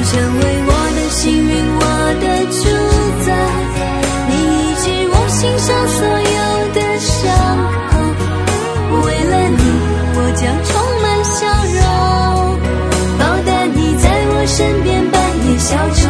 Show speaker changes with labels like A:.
A: 你成为我的幸运，我的主宰，你医治我心上所有的伤口。为了你，我将充满笑容，报答你在我身边扮演小丑。